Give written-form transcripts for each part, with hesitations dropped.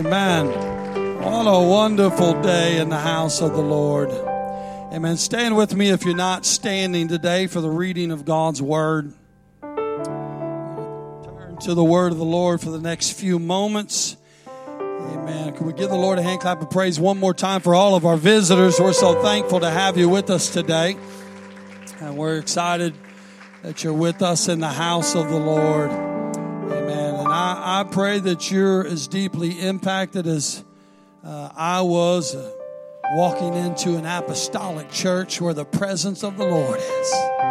Amen. What a wonderful day in the house of the Lord. Amen. Stand with me if you're not standing today for the reading of God's Word. Turn to the Word of the Lord for the next few moments. Amen. Can we give the Lord a hand clap of praise one more time for all of our visitors? We're so thankful to have you with us today. And we're excited that you're with us in the house of the Lord. Amen. And I pray that you're as deeply impacted as I was walking into an apostolic church where the presence of the Lord is.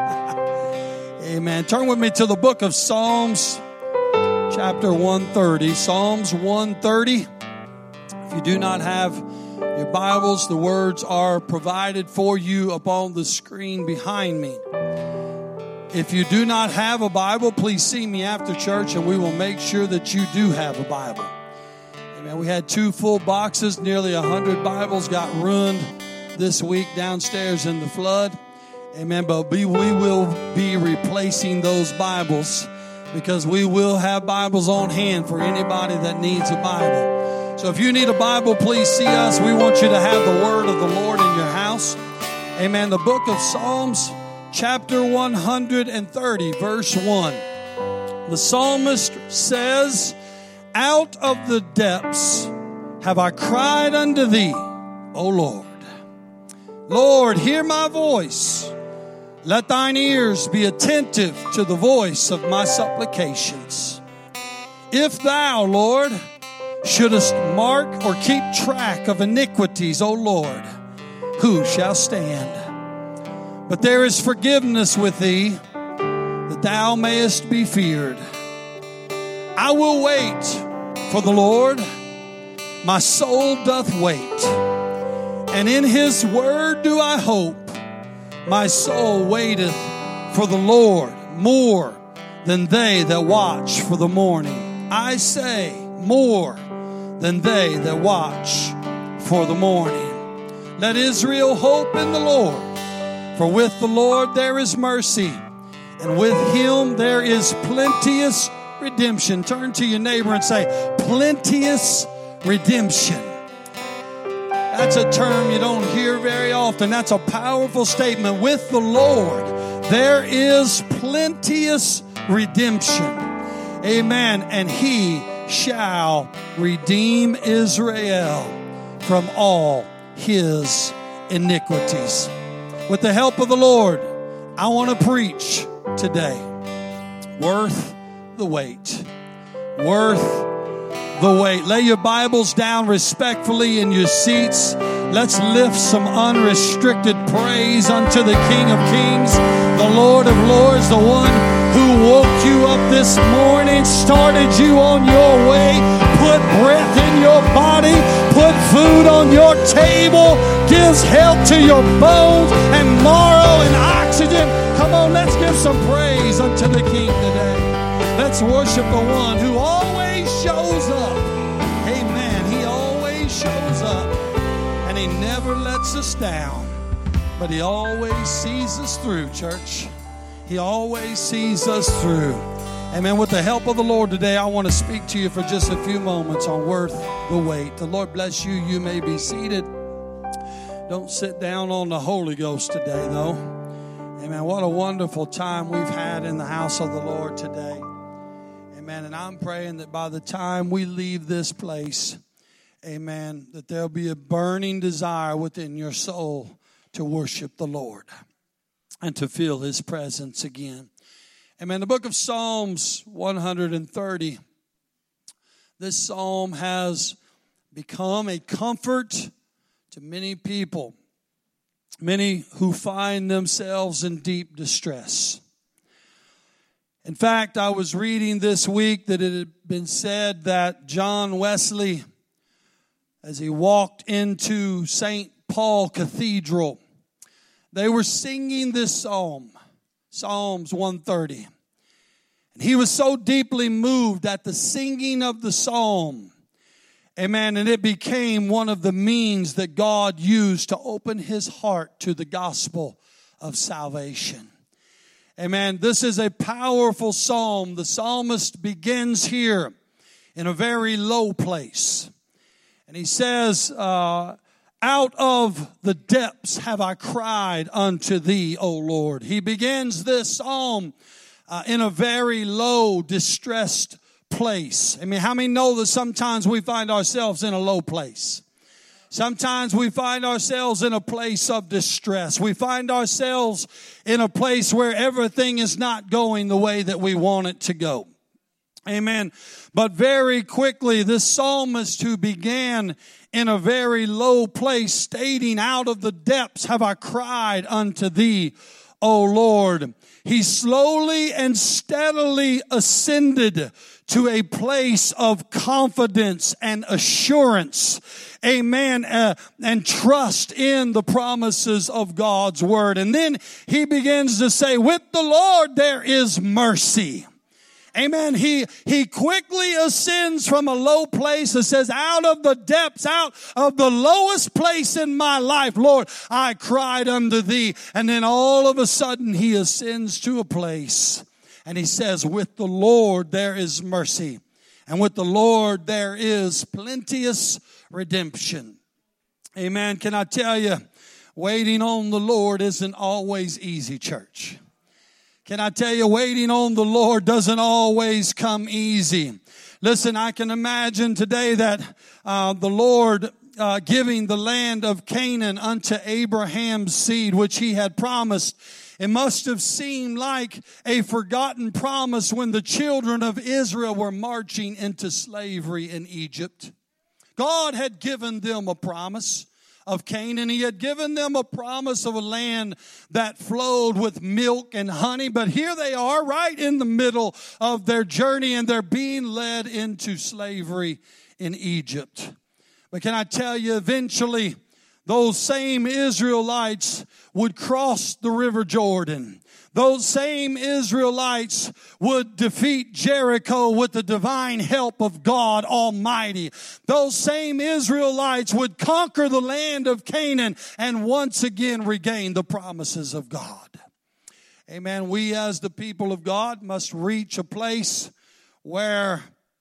Amen. Turn with me to the book of Psalms, chapter 130. Psalms 130. If you do not have your Bibles, the words are provided for you upon the screen behind me. If you do not have a Bible, please see me after church and we will make sure that you do have a Bible. Amen. We had 2 full boxes, nearly 100 Bibles got ruined this week downstairs in the flood. Amen. But we will be replacing those Bibles because we will have Bibles on hand for anybody that needs a Bible. So if you need a Bible, please see us. We want you to have the word of the Lord in your house. Amen. The book of Psalms, chapter 130, verse 1. The psalmist says, "Out of the depths have I cried unto thee, O Lord. Lord, hear my voice. Let thine ears be attentive to the voice of my supplications. If thou, Lord, shouldest mark or keep track of iniquities, O Lord, who shall stand? But there is forgiveness with thee, that thou mayest be feared. I will wait for the Lord, my soul doth wait, and in his word do I hope. My soul waiteth for the Lord more than they that watch for the morning. I say, more than they that watch for the morning. Let Israel hope in the Lord, for with the Lord there is mercy, and with him there is plenteous redemption." Turn to your neighbor and say, plenteous redemption. That's a term you don't hear very often. That's a powerful statement. With the Lord there is plenteous redemption. Amen. And he shall redeem Israel from all his iniquities. With the help of the Lord, I want to preach today. Worth the wait. Worth the wait. Lay your Bibles down respectfully in your seats. Let's lift some unrestricted praise unto the King of Kings, the Lord of Lords, the one who woke you up this morning, started you on your way, put breath in your body, put food on your table, gives health to your bones and marrow and oxygen. Come on, let's give some praise unto the King today. Let's worship the one who always shows up. Amen. He always shows up. And he never lets us down. But he always sees us through, church. He always sees us through. Amen. With the help of the Lord today, I want to speak to you for just a few moments on worth the wait. The Lord bless you. You may be seated. Don't sit down on the Holy Ghost today, though. Amen. What a wonderful time we've had in the house of the Lord today. Amen. And I'm praying that by the time we leave this place, amen, that there'll be a burning desire within your soul to worship the Lord and to feel his presence again. Amen. The book of Psalms 130. This psalm has become a comfort to many people, many who find themselves in deep distress. In fact, I was reading this week that it had been said that John Wesley, as he walked into St. Paul Cathedral, they were singing this psalm, Psalms 130. And he was so deeply moved at the singing of the psalm. Amen. And it became one of the means that God used to open his heart to the gospel of salvation. Amen. This is a powerful psalm. The psalmist begins here in a very low place. And he says, out of the depths have I cried unto thee, O Lord. He begins this psalm in a very low, distressed place. I mean, how many know that sometimes we find ourselves in a low place? Sometimes we find ourselves in a place of distress. We find ourselves in a place where everything is not going the way that we want it to go. Amen. But very quickly, this psalmist who began in a very low place, stating, out of the depths have I cried unto thee, O Lord. He slowly and steadily ascended to a place of confidence and assurance, amen, and trust in the promises of God's word. And then he begins to say, with the Lord there is mercy. Amen. He quickly ascends from a low place that says, out of the depths, out of the lowest place in my life, Lord, I cried unto thee. And then all of a sudden he ascends to a place and he says, with the Lord there is mercy, and with the Lord there is plenteous redemption. Amen. Can I tell you, waiting on the Lord isn't always easy, church. Can I tell you, waiting on the Lord doesn't always come easy. Listen, I can imagine today that the Lord giving the land of Canaan unto Abraham's seed, which he had promised. It must have seemed like a forgotten promise when the children of Israel were marching into slavery in Egypt. God had given them a promise of Canaan. He had given them a promise of a land that flowed with milk and honey. But here they are right in the middle of their journey, and they're being led into slavery in Egypt. But can I tell you, eventually those same Israelites would cross the river Jordan. Those same Israelites would defeat Jericho with the divine help of God Almighty. Those same Israelites would conquer the land of Canaan and once again regain the promises of God. Amen. We as the people of God must reach a place where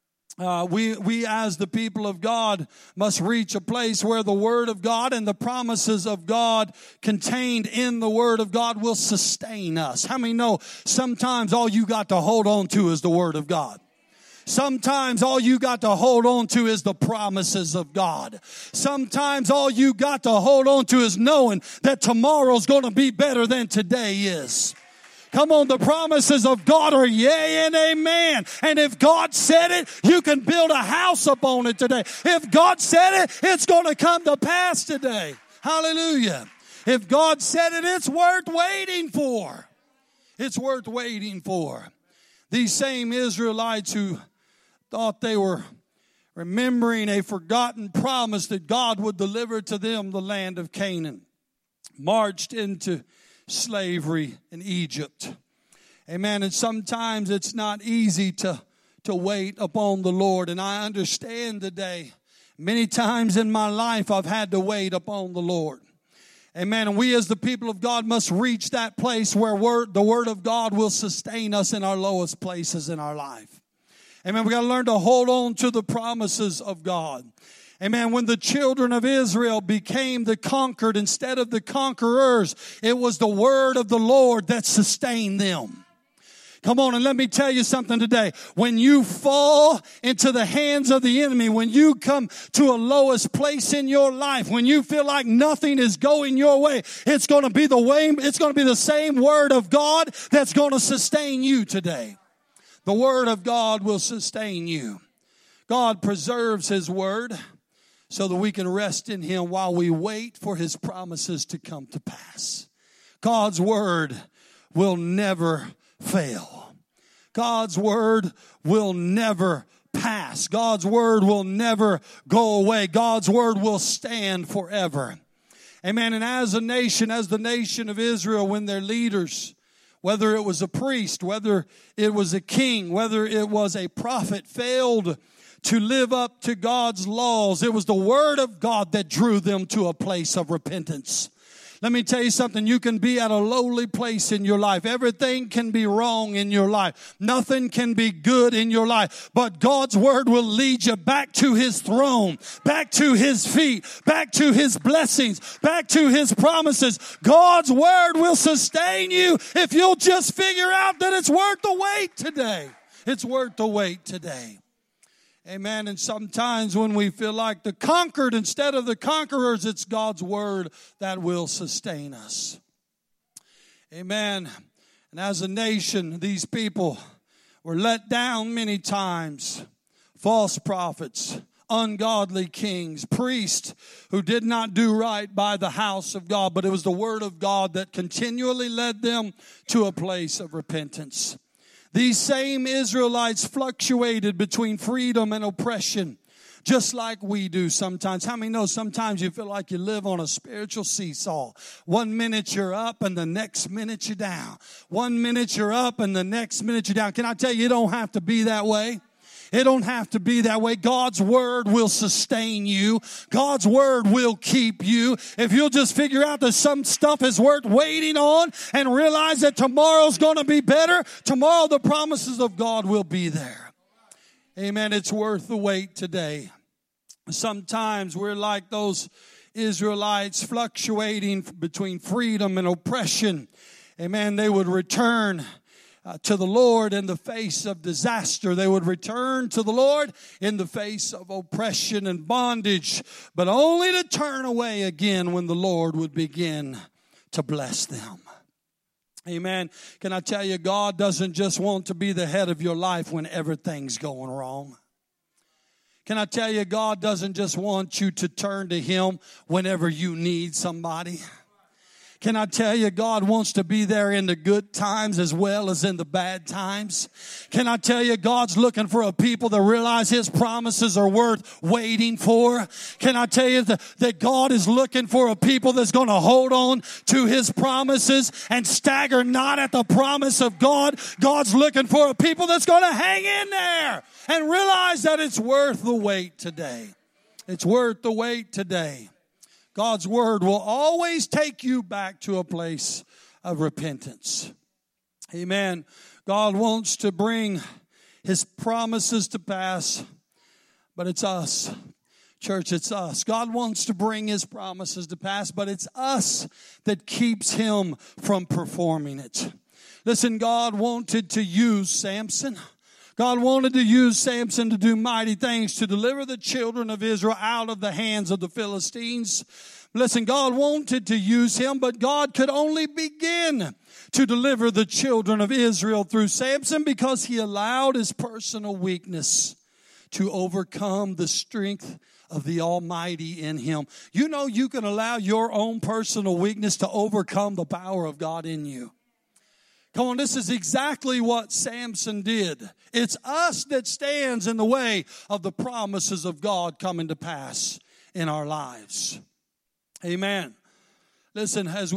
we as the people of God must reach a place where the Word of God and the promises of God contained in the Word of God will sustain us. How many know sometimes all you got to hold on to is the Word of God? Sometimes all you got to hold on to is the promises of God. Sometimes all you got to hold on to is knowing that tomorrow's going to be better than today is. Come on, the promises of God are yea and amen. And if God said it, you can build a house upon it today. If God said it, it's going to come to pass today. Hallelujah. If God said it, it's worth waiting for. It's worth waiting for. These same Israelites who thought they were remembering a forgotten promise that God would deliver to them the land of Canaan, marched into slavery in Egypt. Amen. And sometimes it's not easy to wait upon the Lord. And I understand today, many times in my life I've had to wait upon the Lord. Amen. And we as the people of God must reach that place where the Word of God will sustain us in our lowest places in our life. Amen. We got to learn to hold on to the promises of God. Amen. When the children of Israel became the conquered instead of the conquerors, it was the word of the Lord that sustained them. Come on, and let me tell you something today. When you fall into the hands of the enemy, when you come to a lowest place in your life, when you feel like nothing is going your way, it's going to be the same word of God that's going to sustain you today. The word of God will sustain you. God preserves his word so that we can rest in him while we wait for his promises to come to pass. God's word will never fail. God's word will never pass. God's word will never go away. God's word will stand forever. Amen. And as a nation, as the nation of Israel, when their leaders, whether it was a priest, whether it was a king, whether it was a prophet, failed to live up to God's laws, it was the word of God that drew them to a place of repentance. Let me tell you something. You can be at a lowly place in your life. Everything can be wrong in your life. Nothing can be good in your life. But God's word will lead you back to his throne, back to his feet, back to his blessings, back to his promises. God's word will sustain you if you'll just figure out that it's worth the wait today. It's worth the wait today. Amen. And sometimes when we feel like the conquered instead of the conquerors, it's God's word that will sustain us. Amen. And as a nation, these people were let down many times. False prophets, ungodly kings, priests who did not do right by the house of God. But it was the word of God that continually led them to a place of repentance. These same Israelites fluctuated between freedom and oppression, just like we do sometimes. How many know sometimes you feel like you live on a spiritual seesaw? 1 minute you're up and the next minute you're down. 1 minute you're up and the next minute you're down. Can I tell you, it don't have to be that way. It don't have to be that way. God's word will sustain you. God's word will keep you. If you'll just figure out that some stuff is worth waiting on and realize that tomorrow's going to be better, tomorrow the promises of God will be there. Amen. It's worth the wait today. Sometimes we're like those Israelites fluctuating between freedom and oppression. Amen. They would return to the Lord in the face of disaster. They would return to the Lord in the face of oppression and bondage, but only to turn away again when the Lord would begin to bless them. Amen. Can I tell you, God doesn't just want to be the head of your life when everything's going wrong. Can I tell you, God doesn't just want you to turn to him whenever you need somebody. Can I tell you, God wants to be there in the good times as well as in the bad times? Can I tell you, God's looking for a people that realize his promises are worth waiting for? Can I tell you that God is looking for a people that's going to hold on to his promises and stagger not at the promise of God? God's looking for a people that's going to hang in there and realize that it's worth the wait today. It's worth the wait today. God's word will always take you back to a place of repentance. Amen. God wants to bring his promises to pass, but it's us. Church, it's us. God wants to bring his promises to pass, but it's us that keeps him from performing it. Listen, God wanted to use Samson. God wanted to use Samson to do mighty things, to deliver the children of Israel out of the hands of the Philistines. Listen, God wanted to use him, but God could only begin to deliver the children of Israel through Samson because he allowed his personal weakness to overcome the strength of the Almighty in him. You know, you can allow your own personal weakness to overcome the power of God in you. Come on, this is exactly what Samson did. It's us that stands in the way of the promises of God coming to pass in our lives. Amen. Listen, as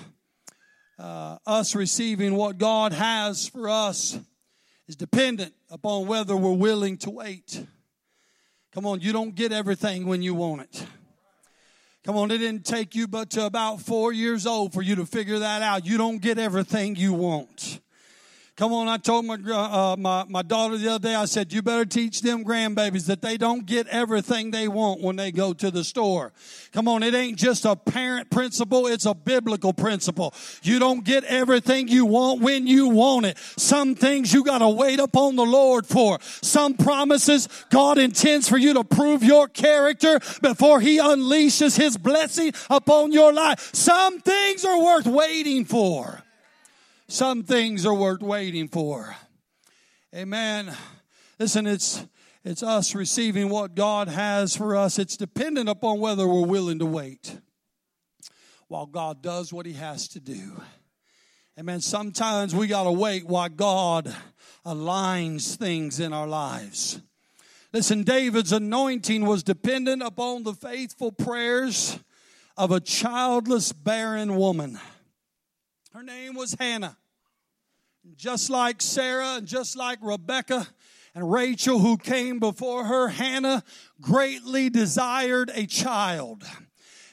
us receiving what God has for us is dependent upon whether we're willing to wait. Come on, you don't get everything when you want it. Come on, it didn't take you but to about 4 years old for you to figure that out. You don't get everything you want. Come on, I told my daughter the other day, I said, you better teach them grandbabies that they don't get everything they want when they go to the store. Come on, it ain't just a parent principle, it's a biblical principle. You don't get everything you want when you want it. Some things you got to wait upon the Lord for. Some promises God intends for you to prove your character before he unleashes his blessing upon your life. Some things are worth waiting for. Some things are worth waiting for. Amen. Listen, it's us receiving what God has for us. It's dependent upon whether we're willing to wait while God does what he has to do. Amen. Sometimes we got to wait while God aligns things in our lives. Listen, David's anointing was dependent upon the faithful prayers of a childless, barren woman. Her name was Hannah. Just like Sarah and just like Rebecca and Rachel who came before her, Hannah greatly desired a child.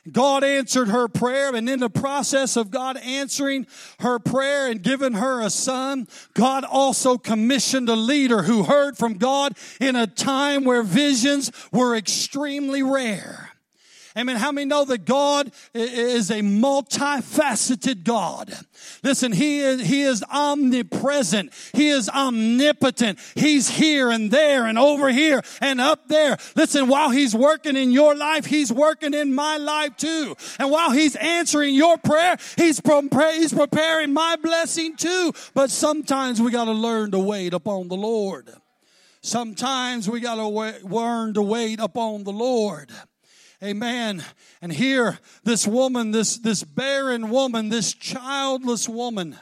God answered her prayer, and in the process of God answering her prayer and giving her a son, God also commissioned a leader who heard from God in a time where visions were extremely rare. Amen. How many know that God is a multifaceted God? Listen, He is omnipresent. He is omnipotent. He's here and there and over here and up there. Listen, while He's working in your life, He's working in my life too. And while He's answering your prayer, He's preparing my blessing too. But sometimes we got to learn to wait upon the Lord. Sometimes we got to learn to wait upon the Lord. Amen. And here, this woman, this barren woman, this childless woman,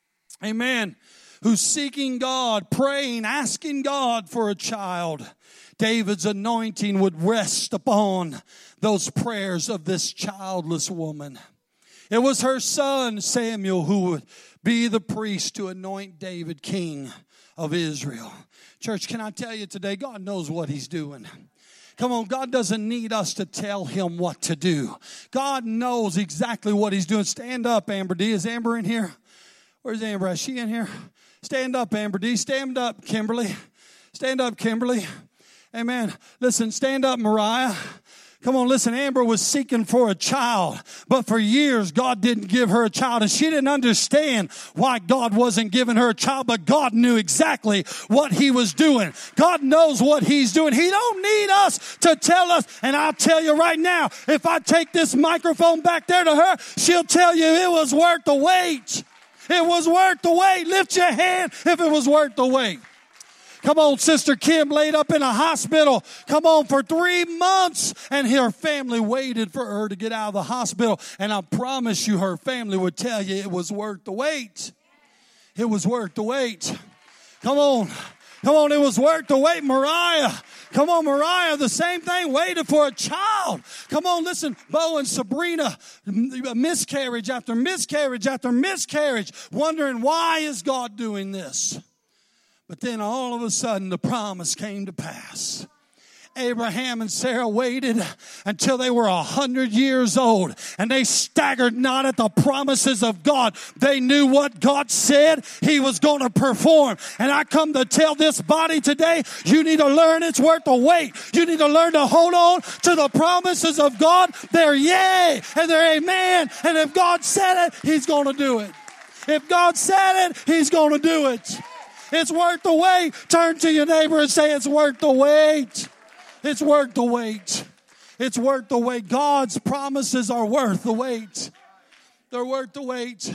amen, who's seeking God, praying, asking God for a child. David's anointing would rest upon those prayers of this childless woman. It was her son, Samuel, who would be the priest to anoint David king of Israel. Church, can I tell you today, God knows what He's doing. Come on, God doesn't need us to tell Him what to do. God knows exactly what He's doing. Stand up, Amber D. Is Amber in here? Where's Amber? Is she in here? Stand up, Amber D. Stand up, Kimberly. Stand up, Kimberly. Amen. Listen, stand up, Mariah. Come on, listen, Amber was seeking for a child, but for years God didn't give her a child, and she didn't understand why God wasn't giving her a child, but God knew exactly what He was doing. God knows what He's doing. He don't need us to tell us, and I'll tell you right now, if I take this microphone back there to her, she'll tell you it was worth the wait. It was worth the wait. Lift your hand if it was worth the wait. Come on, Sister Kim laid up in a hospital, come on, for 3 months, and her family waited for her to get out of the hospital, and I promise you her family would tell you it was worth the wait. It was worth the wait. Come on, it was worth the wait. Mariah, come on, Mariah, the same thing, waited for a child. Come on, listen, Bo and Sabrina, miscarriage after miscarriage after miscarriage, wondering why is God doing this? But then all of a sudden the promise came to pass. Abraham and Sarah waited until they were 100 years old, and they staggered not at the promises of God. They knew what God said He was going to perform. And I come to tell this body today, you need to learn it's worth the wait. You need to learn to hold on to the promises of God. They're yea and they're amen. And if God said it, He's going to do it. If God said it, He's going to do it. It's worth the wait. Turn to your neighbor and say, it's worth the wait. It's worth the wait. It's worth the wait. God's promises are worth the wait. They're worth the wait.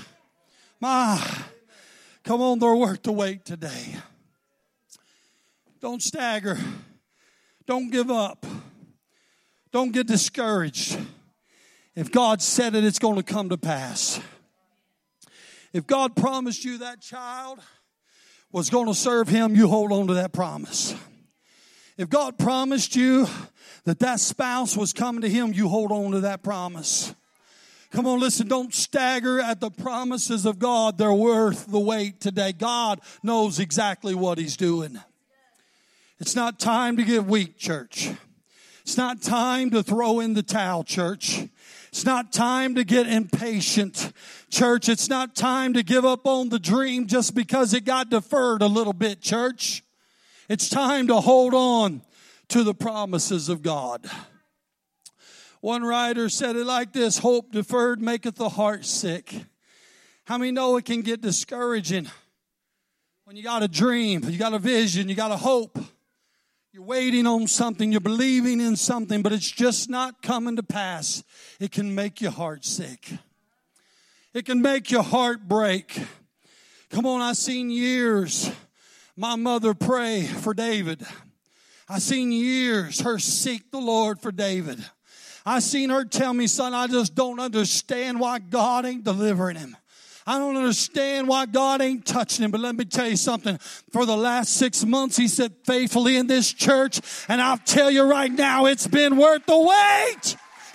Come on, they're worth the wait today. Don't stagger. Don't give up. Don't get discouraged. If God said it, it's going to come to pass. If God promised you that child was going to serve Him, you hold on to that promise. If God promised you that spouse was coming to Him, you hold on to that promise. Come on, listen, don't stagger at the promises of God. They're worth the wait today. God knows exactly what He's doing. It's not time to get weak, church. It's not time to throw in the towel, church. It's not time to get impatient, church. It's not time to give up on the dream just because it got deferred a little bit, church. It's time to hold on to the promises of God. One writer said it like this: hope deferred maketh the heart sick. How many know it can get discouraging when you got a dream, you got a vision, you got a hope? You're waiting on something, you're believing in something, but it's just not coming to pass. It can make your heart sick. It can make your heart break. Come on, I've seen years my mother pray for David. I've seen years her seek the Lord for David. I've seen her tell me, son, I just don't understand why God ain't delivering him. I don't understand why God ain't touching him. But let me tell you something. For the last 6 months, he said faithfully in this church. And I'll tell you right now, it's been worth the wait.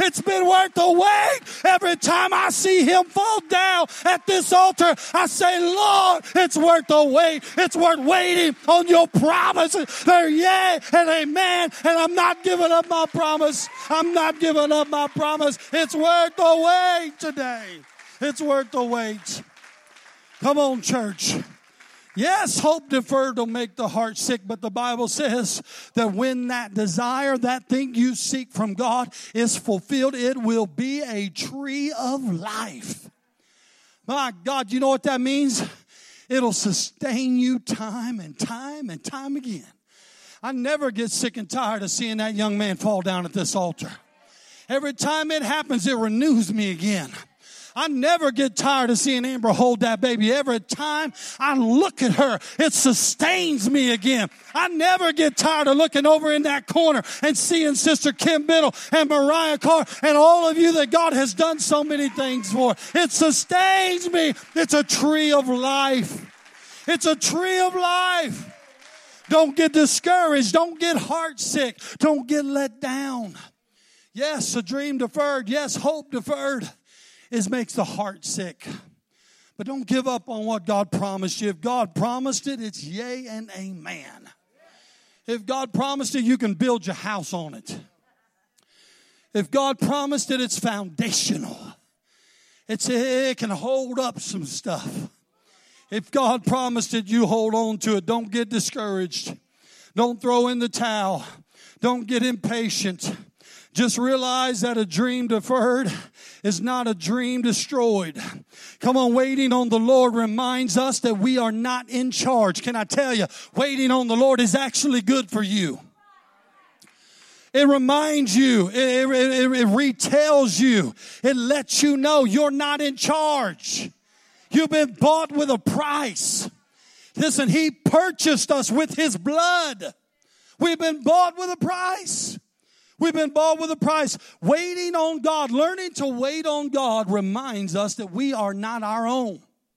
It's been worth the wait. Every time I see him fall down at this altar, I say, Lord, it's worth the wait. It's worth waiting on your promises. They're yea and amen. And I'm not giving up my promise. I'm not giving up my promise. It's worth the wait today. It's worth the wait. Come on, church. Yes, hope deferred will make the heart sick, but the Bible says that when that desire, that thing you seek from God is fulfilled, it will be a tree of life. My God, you know what that means? It'll sustain you time and time and time again. I never get sick and tired of seeing that young man fall down at this altar. Every time it happens, it renews me again. I never get tired of seeing Amber hold that baby. Every time I look at her, it sustains me again. I never get tired of looking over in that corner and seeing Sister Kim Biddle and Mariah Carr and all of you that God has done so many things for. It sustains me. It's a tree of life. It's a tree of life. Don't get discouraged. Don't get heartsick. Don't get let down. Yes, a dream deferred. Yes, hope deferred. It makes the heart sick. But don't give up on what God promised you. If God promised it, it's yea and amen. If God promised it, you can build your house on it. If God promised it, it's foundational. It can hold up some stuff. If God promised it, you hold on to it. Don't get discouraged. Don't throw in the towel. Don't get impatient. Just realize that a dream deferred is not a dream destroyed. Come on, waiting on the Lord reminds us that we are not in charge. Can I tell you, waiting on the Lord is actually good for you. It reminds you, it retells you, it lets you know you're not in charge. You've been bought with a price. Listen, he purchased us with his blood. We've been bought with a price. We've been bought with a price. Waiting on God, learning to wait on God reminds us that we are not our own.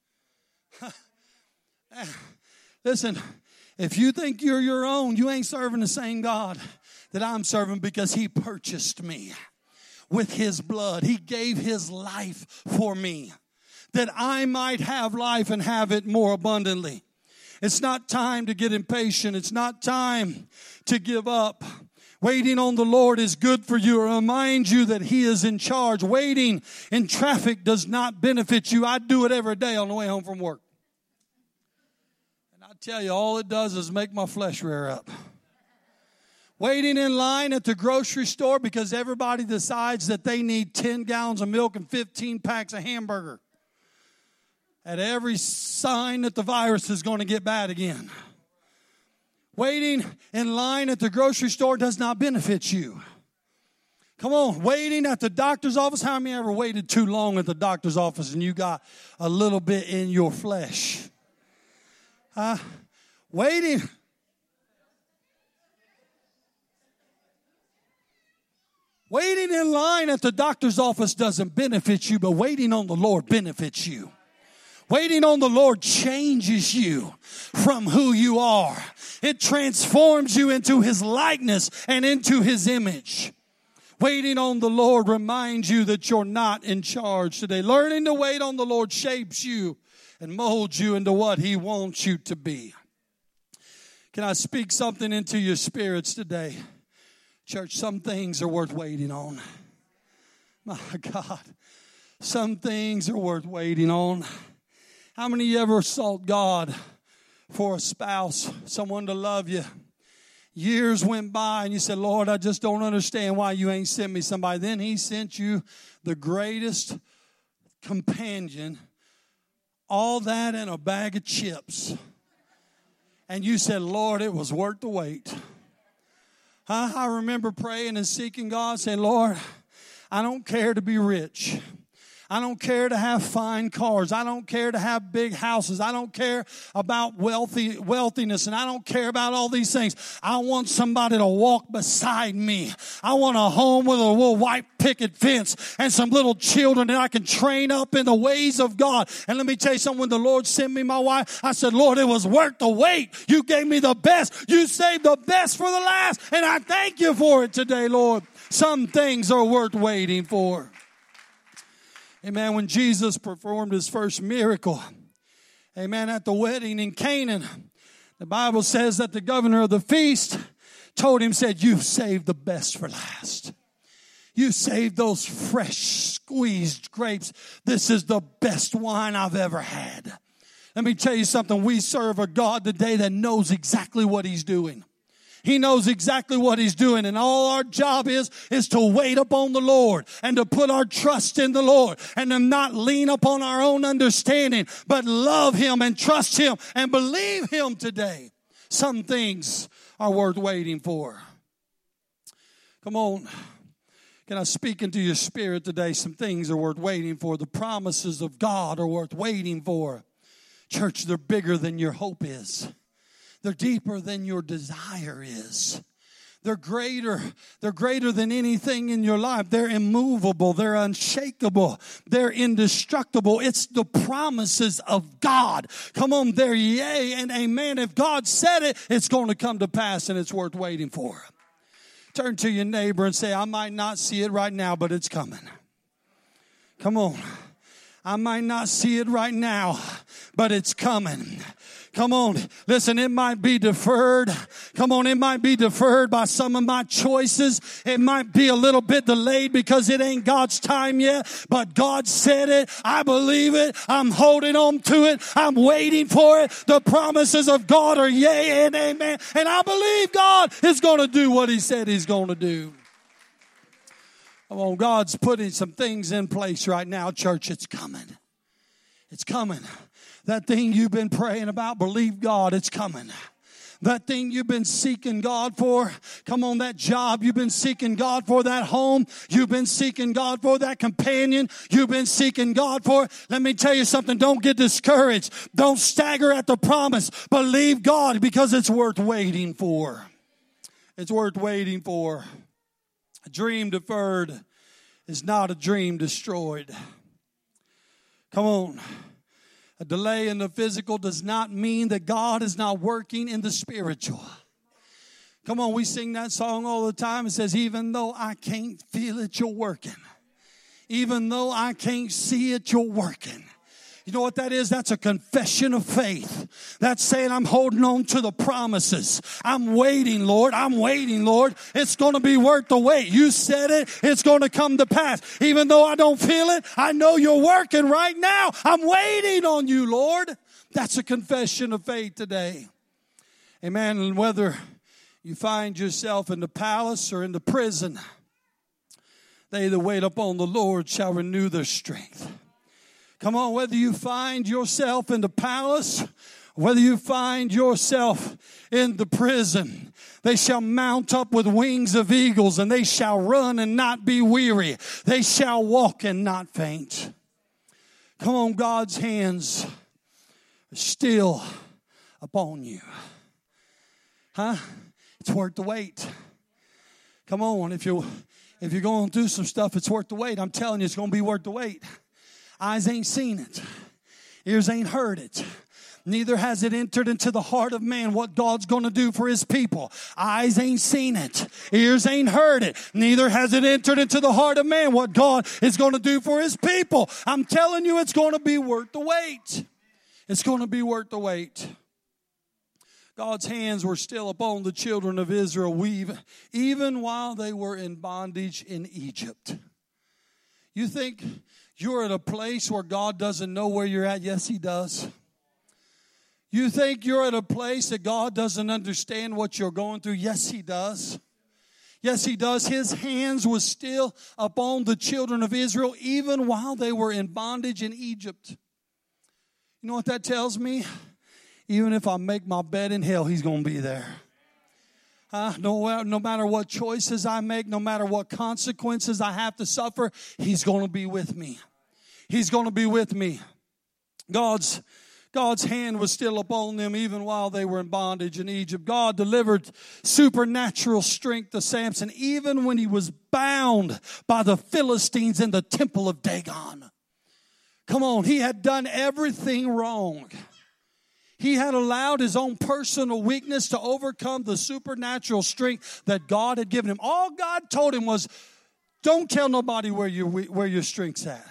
Listen, if you think you're your own, you ain't serving the same God that I'm serving, because he purchased me with his blood. He gave his life for me that I might have life and have it more abundantly. It's not time to get impatient. It's not time to give up. Waiting on the Lord is good for you. It reminds you that he is in charge. Waiting in traffic does not benefit you. I do it every day on the way home from work. And I tell you, all it does is make my flesh rear up. Waiting in line at the grocery store because everybody decides that they need 10 gallons of milk and 15 packs of hamburger. At every sign that the virus is going to get bad again. Waiting in line at the grocery store does not benefit you. Come on, waiting at the doctor's office. How many ever waited too long at the doctor's office and you got a little bit in your flesh? Waiting. Waiting in line at the doctor's office doesn't benefit you, but waiting on the Lord benefits you. Waiting on the Lord changes you from who you are. It transforms you into his likeness and into his image. Waiting on the Lord reminds you that you're not in charge today. Learning to wait on the Lord shapes you and molds you into what he wants you to be. Can I speak something into your spirits today? Church, some things are worth waiting on. My God, some things are worth waiting on. How many of you ever sought God for a spouse, someone to love you? Years went by and you said, Lord, I just don't understand why you ain't sent me somebody. Then he sent you the greatest companion, all that in a bag of chips. And you said, Lord, it was worth the wait. I remember praying and seeking God, saying, Lord, I don't care to be rich. I don't care to have fine cars. I don't care to have big houses. I don't care about wealthiness, and I don't care about all these things. I want somebody to walk beside me. I want a home with a little white picket fence and some little children that I can train up in the ways of God. And let me tell you something, when the Lord sent me my wife, I said, Lord, it was worth the wait. You gave me the best. You saved the best for the last, and I thank you for it today, Lord. Some things are worth waiting for. Amen. When Jesus performed his first miracle, amen, at the wedding in Canaan, the Bible says that the governor of the feast told him, said, you've saved the best for last. You saved those fresh squeezed grapes. This is the best wine I've ever had. Let me tell you something. We serve a God today that knows exactly what he's doing. He knows exactly what he's doing, and all our job is to wait upon the Lord and to put our trust in the Lord and to not lean upon our own understanding, but love him and trust him and believe him today. Some things are worth waiting for. Come on. Can I speak into your spirit today? Some things are worth waiting for. The promises of God are worth waiting for. Church, they're bigger than your hope is. They're deeper than your desire is. They're greater than anything in your life. They're immovable. They're unshakable. They're indestructible. It's the promises of God. Come on, they're yea and amen. If God said it, it's going to come to pass, and it's worth waiting for. Turn to your neighbor and say, I might not see it right now, but it's coming. Come on. I might not see it right now, but it's coming. Come on. Listen, it might be deferred. Come on, it might be deferred by some of my choices. It might be a little bit delayed because it ain't God's time yet, but God said it. I believe it. I'm holding on to it. I'm waiting for it. The promises of God are yea and amen. And I believe God is going to do what he said he's going to do. Come on, God's putting some things in place right now, church. It's coming. It's coming. That thing you've been praying about, believe God, it's coming. That thing you've been seeking God for, come on, that job you've been seeking God for, that home you've been seeking God for, that companion you've been seeking God for. Let me tell you something, don't get discouraged. Don't stagger at the promise. Believe God, because it's worth waiting for. It's worth waiting for. A dream deferred is not a dream destroyed. Come on. A delay in the physical does not mean that God is not working in the spiritual. Come on, we sing that song all the time. It says, even though I can't feel it, you're working. Even though I can't see it, you're working. You know what that is? That's a confession of faith. That's saying I'm holding on to the promises. I'm waiting, Lord. I'm waiting, Lord. It's going to be worth the wait. You said it. It's going to come to pass. Even though I don't feel it, I know you're working right now. I'm waiting on you, Lord. That's a confession of faith today. Amen. And whether you find yourself in the palace or in the prison, they that wait upon the Lord shall renew their strength. Come on, whether you find yourself in the palace, whether you find yourself in the prison, they shall mount up with wings of eagles, and they shall run and not be weary. They shall walk and not faint. Come on, God's hands are still upon you. Huh? It's worth the wait. Come on, if you're going through some stuff, it's worth the wait. I'm telling you, it's going to be worth the wait. Eyes ain't seen it. Ears ain't heard it. Neither has it entered into the heart of man what God's going to do for his people. Eyes ain't seen it. Ears ain't heard it. Neither has it entered into the heart of man what God is going to do for his people. I'm telling you, it's going to be worth the wait. It's going to be worth the wait. God's hands were still upon the children of Israel, even while they were in bondage in Egypt. You think you're at a place where God doesn't know where you're at? Yes, he does. You think you're at a place that God doesn't understand what you're going through? Yes, he does. Yes, he does. His hands were still upon the children of Israel even while they were in bondage in Egypt. You know what that tells me? Even if I make my bed in hell, he's going to be there. No matter what choices I make, no matter what consequences I have to suffer, he's going to be with me. He's going to be with me. God's hand was still upon them even while they were in bondage in Egypt. God delivered supernatural strength to Samson even when he was bound by the Philistines in the temple of Dagon. Come on, he had done everything wrong. He had allowed his own personal weakness to overcome the supernatural strength that God had given him. All God told him was, don't tell nobody where your strength's at.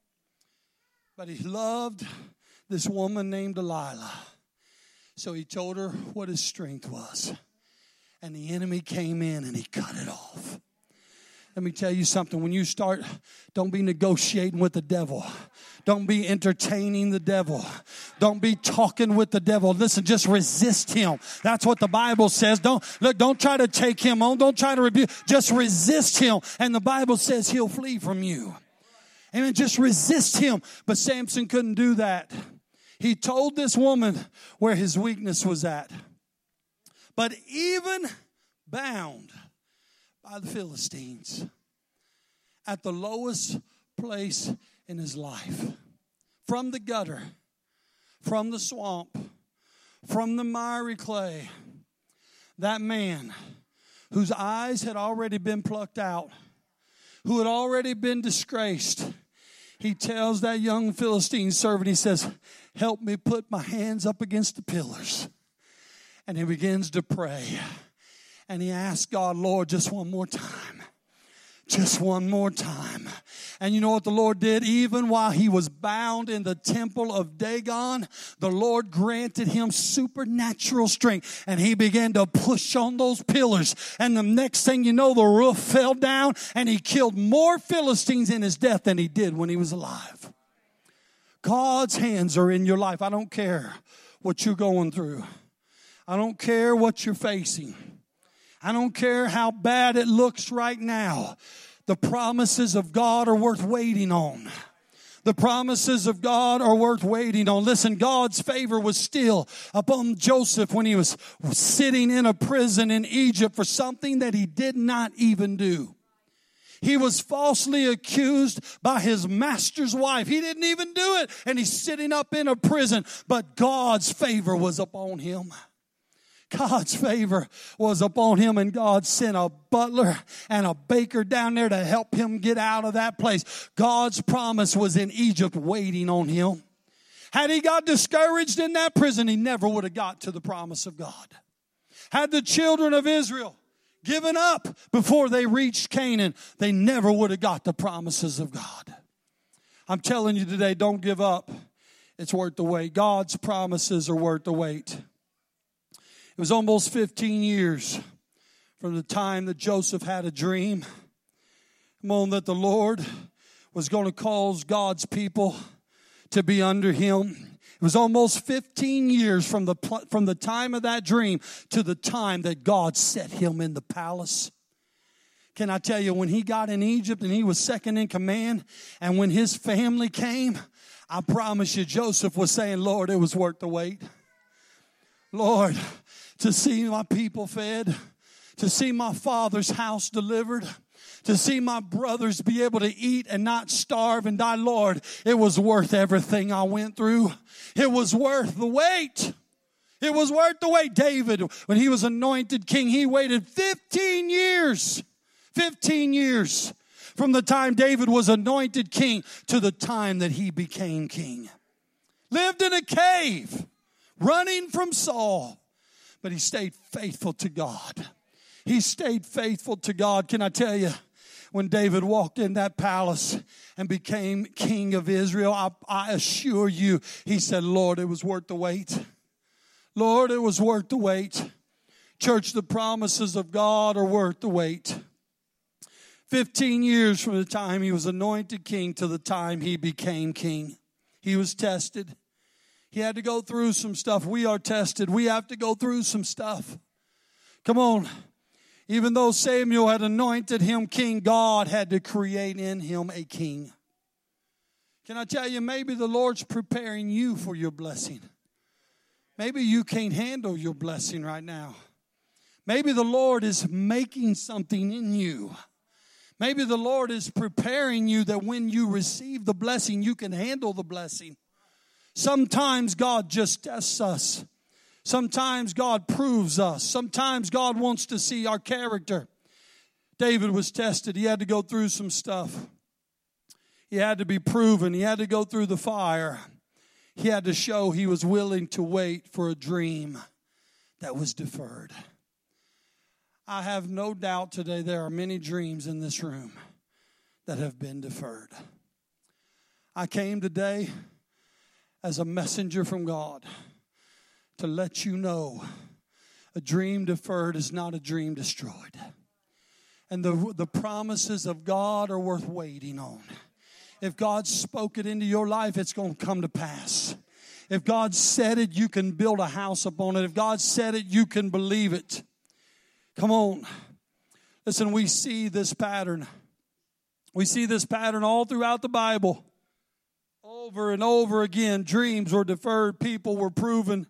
But he loved this woman named Delilah. So he told her what his strength was. And the enemy came in and he cut it off. Let me tell you something. When you start, don't be negotiating with the devil. Don't be entertaining the devil. Don't be talking with the devil. Listen, just resist him. That's what the Bible says. Don't try to take him on. Don't try to rebuke. Just resist him. And the Bible says he'll flee from you. Amen. Just resist him. But Samson couldn't do that. He told this woman where his weakness was at. But even bound by the Philistines, at the lowest place in his life, from the gutter, from the swamp, from the miry clay, that man whose eyes had already been plucked out, who had already been disgraced, he tells that young Philistine servant, he says, help me put my hands up against the pillars. And he begins to pray. And he asks God, Lord, just one more time. Just one more time. And you know what the Lord did? Even while he was bound in the temple of Dagon, the Lord granted him supernatural strength. And he began to push on those pillars. And the next thing you know, the roof fell down. And he killed more Philistines in his death than he did when he was alive. God's hands are in your life. I don't care what you're going through. I don't care what you're facing. I don't care how bad it looks right now. The promises of God are worth waiting on. The promises of God are worth waiting on. Listen, God's favor was still upon Joseph when he was sitting in a prison in Egypt for something that he did not even do. He was falsely accused by his master's wife. He didn't even do it. And he's sitting up in a prison. But God's favor was upon him. God's favor was upon him, and God sent a butler and a baker down there to help him get out of that place. God's promise was in Egypt waiting on him. Had he got discouraged in that prison, he never would have got to the promise of God. Had the children of Israel given up before they reached Canaan, they never would have got the promises of God. I'm telling you today, don't give up. It's worth the wait. God's promises are worth the wait. It was almost 15 years from the time that Joseph had a dream. Come on, that the Lord was going to cause God's people to be under him. It was almost 15 years from the time of that dream to the time that God set him in the palace. Can I tell you, when he got in Egypt and he was second in command, and when his family came, I promise you, Joseph was saying, Lord, it was worth the wait. Lord, to see my people fed, to see my father's house delivered, to see my brothers be able to eat and not starve and die. Lord, it was worth everything I went through. It was worth the wait. It was worth the wait. David, when he was anointed king, he waited 15 years. 15 years from the time David was anointed king to the time that he became king. Lived in a cave, running from Saul. But he stayed faithful to God. He stayed faithful to God. Can I tell you, when David walked in that palace and became king of Israel, I assure you, he said, Lord, it was worth the wait. Lord, it was worth the wait. Church, the promises of God are worth the wait. 15 years from the time he was anointed king to the time he became king. He was tested. He had to go through some stuff. We are tested. We have to go through some stuff. Come on. Even though Samuel had anointed him king, God had to create in him a king. Can I tell you, maybe the Lord's preparing you for your blessing. Maybe you can't handle your blessing right now. Maybe the Lord is making something in you. Maybe the Lord is preparing you that when you receive the blessing, you can handle the blessing. Sometimes God just tests us. Sometimes God proves us. Sometimes God wants to see our character. David was tested. He had to go through some stuff. He had to be proven. He had to go through the fire. He had to show he was willing to wait for a dream that was deferred. I have no doubt today there are many dreams in this room that have been deferred. I came today as a messenger from God to let you know a dream deferred is not a dream destroyed. And the promises of God are worth waiting on. If God spoke it into your life, it's going to come to pass. If God said it, you can build a house upon it. If God said it, you can believe it. Come on. Listen, we see this pattern. We see this pattern all throughout the Bible. Over and over again, dreams were deferred. People were proven.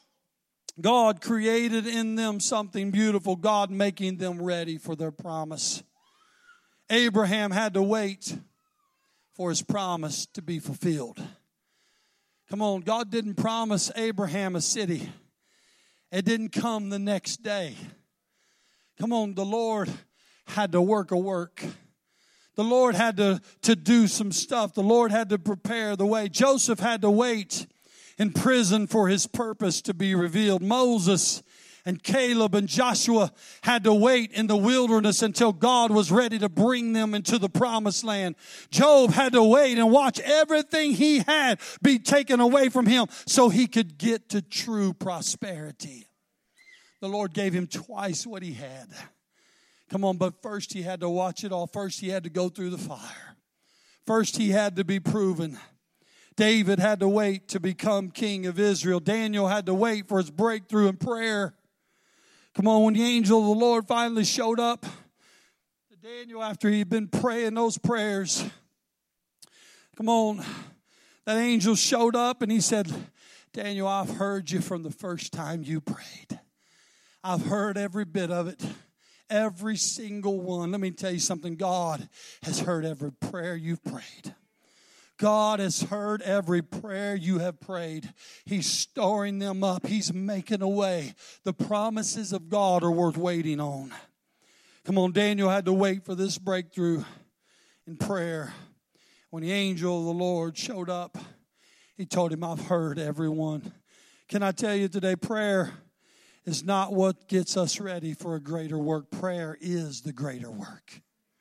God created in them something beautiful. God making them ready for their promise. Abraham had to wait for his promise to be fulfilled. Come on, God didn't promise Abraham a city. It didn't come the next day. Come on, the Lord had to work a work. The Lord had to do some stuff. The Lord had to prepare the way. Joseph had to wait in prison for his purpose to be revealed. Moses and Caleb and Joshua had to wait in the wilderness until God was ready to bring them into the promised land. Job had to wait and watch everything he had be taken away from him so he could get to true prosperity. The Lord gave him twice what he had. Come on, but first he had to watch it all. First he had to go through the fire. First he had to be proven. David had to wait to become king of Israel. Daniel had to wait for his breakthrough in prayer. Come on, when the angel of the Lord finally showed up to Daniel after he'd been praying those prayers, come on, that angel showed up and he said, Daniel, I've heard you from the first time you prayed. I've heard every bit of it. Every single one. Let me tell you something. God has heard every prayer you've prayed. God has heard every prayer you have prayed. He's storing them up. He's making a way. The promises of God are worth waiting on. Come on, Daniel had to wait for this breakthrough in prayer. When the angel of the Lord showed up, he told him, I've heard everyone. Can I tell you today, prayer is not what gets us ready for a greater work. Prayer is the greater work.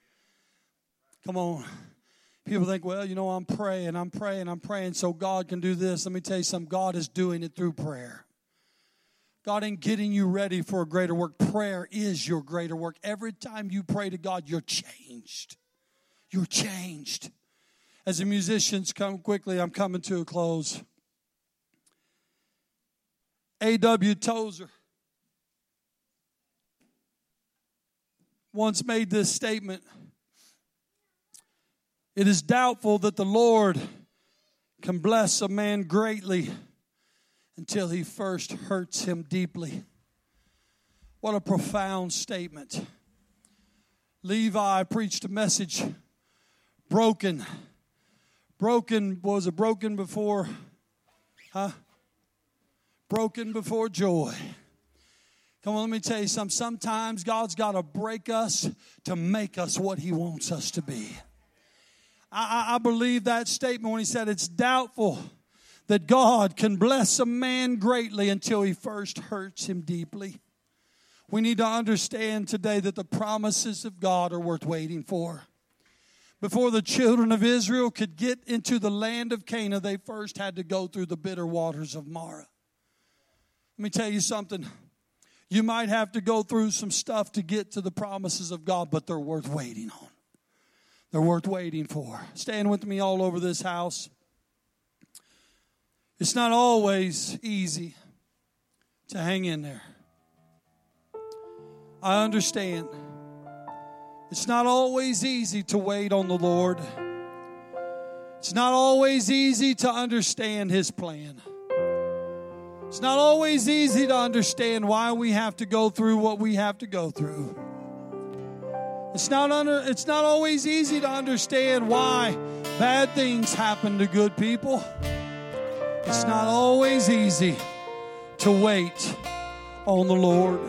Come on. People think, well, you know, I'm praying so God can do this. Let me tell you something. God is doing it through prayer. God ain't getting you ready for a greater work. Prayer is your greater work. Every time you pray to God, you're changed. You're changed. As the musicians come quickly, I'm coming to a close. A.W. Tozer once made this statement. It is doubtful that the Lord can bless a man greatly until he first hurts him deeply. What a profound statement. Levi preached a message, broken. Was it broken before? Broken before joy. Come on, let me tell you something. Sometimes God's got to break us to make us what he wants us to be. I believe that statement when he said it's doubtful that God can bless a man greatly until he first hurts him deeply. We need to understand today that the promises of God are worth waiting for. Before the children of Israel could get into the land of Canaan, they first had to go through the bitter waters of Marah. Let me tell you something. You might have to go through some stuff to get to the promises of God, but they're worth waiting on. They're worth waiting for. Stand with me all over this house. It's not always easy to hang in there. I understand. It's not always easy to wait on the Lord. It's not always easy to understand his plan. It's not always easy to understand why we have to go through what we have to go through. It's not always easy to understand why bad things happen to good people. It's not always easy to wait on the Lord.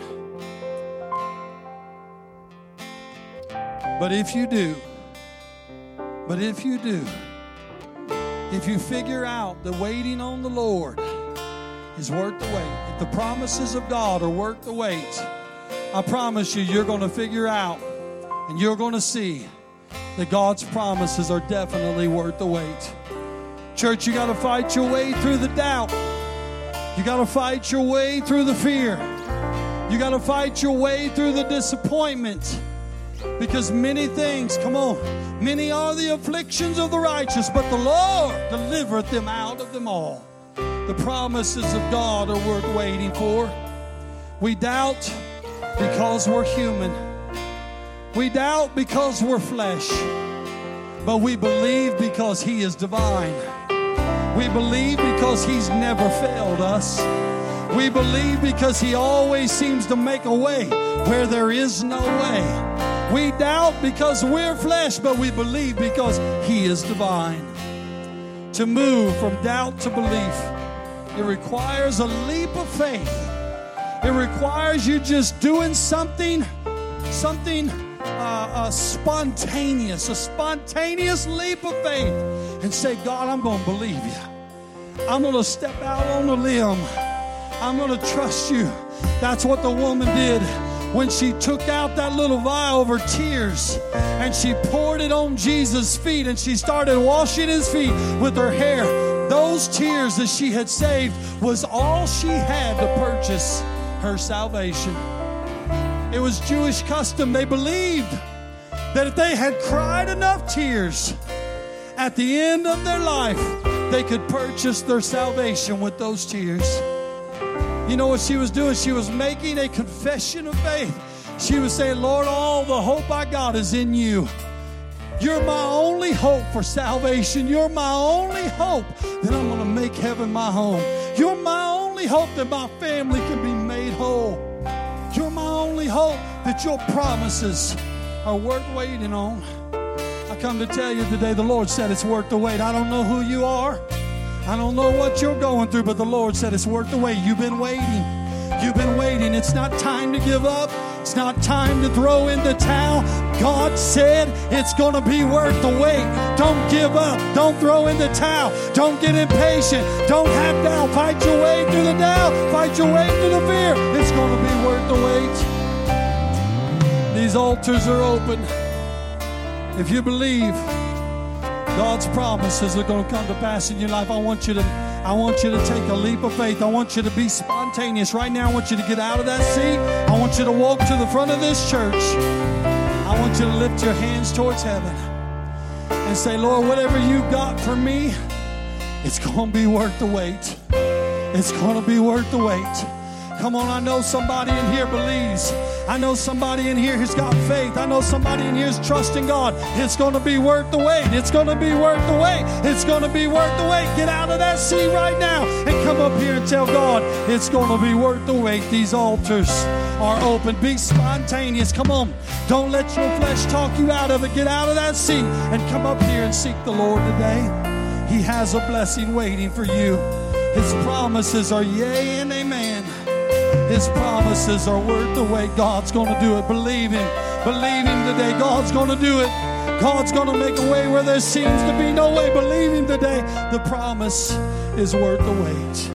But if you do, If you figure out that waiting on the Lord is worth the wait, if the promises of God are worth the wait, I promise you, you're going to figure out and you're going to see that God's promises are definitely worth the wait. Church, you got to fight your way through the doubt. You got to fight your way through the fear. You got to fight your way through the disappointment. Because many things, come on, many are the afflictions of the righteous, but the Lord delivereth them out of them all. The promises of God are worth waiting for. We doubt because we're human. We doubt because we're flesh. But we believe because He is divine. We believe because He's never failed us. We believe because He always seems to make a way where there is no way. We doubt because we're flesh, but we believe because He is divine. To move from doubt to belief, it requires a leap of faith. It requires you just doing something spontaneous, a spontaneous leap of faith, and say, God, I'm going to believe You. I'm going to step out on a limb. I'm going to trust You. That's what the woman did when she took out that little vial of her tears and she poured it on Jesus' feet and she started washing His feet with her hair. Those tears that she had saved was all she had to purchase her salvation. It was Jewish custom. They believed that if they had cried enough tears at the end of their life, they could purchase their salvation with those tears. You know what she was doing? She was making a confession of faith. She was saying, Lord, all the hope I got is in You. You're my only hope for salvation. You're my only hope that I'm going to make heaven my home. You're my only hope that my family can be made whole. You're my only hope that Your promises are worth waiting on. I come to tell you today, the Lord said it's worth the wait. I don't know who you are. I don't know what you're going through, but the Lord said it's worth the wait. You've been waiting. You've been waiting. It's not time to give up. It's not time to throw in the towel. God said it's going to be worth the wait. Don't give up. Don't throw in the towel. Don't get impatient. Don't have doubt. Fight your way through the doubt. Fight your way through the fear. It's going to be worth the wait. These altars are open. If you believe God's promises are going to come to pass in your life, I want you to take a leap of faith. I want you to be spontaneous. Right now, I want you to get out of that seat. I want you to walk to the front of this church. I want you to lift your hands towards heaven and say, Lord, whatever You got for me, it's going to be worth the wait. It's going to be worth the wait. Come on, I know somebody in here believes. I know somebody in here has got faith. I know somebody in here is trusting God. It's going to be worth the wait. It's going to be worth the wait. It's going to be worth the wait. Get out of that seat right now and come up here and tell God it's going to be worth the wait. These altars are open. Be spontaneous. Come on. Don't let your flesh talk you out of it. Get out of that seat and come up here and seek the Lord today. He has a blessing waiting for you. His promises are yea and amen. His promises are worth the wait. God's going to do it. Believe Him. Believe Him today. God's going to do it. God's going to make a way where there seems to be no way. Believe Him today. The promise is worth the wait.